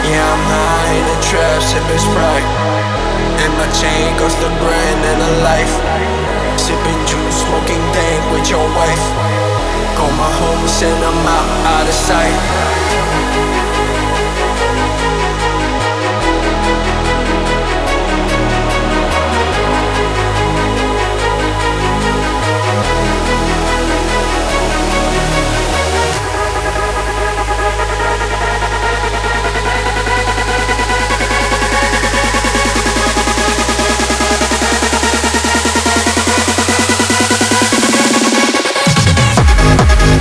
Yeah, I'm high in the trap, sipping Sprite, and my chain goes to brand and a life. Sipping juice, smoking dank with your wife. Call my homies, send them out of sight.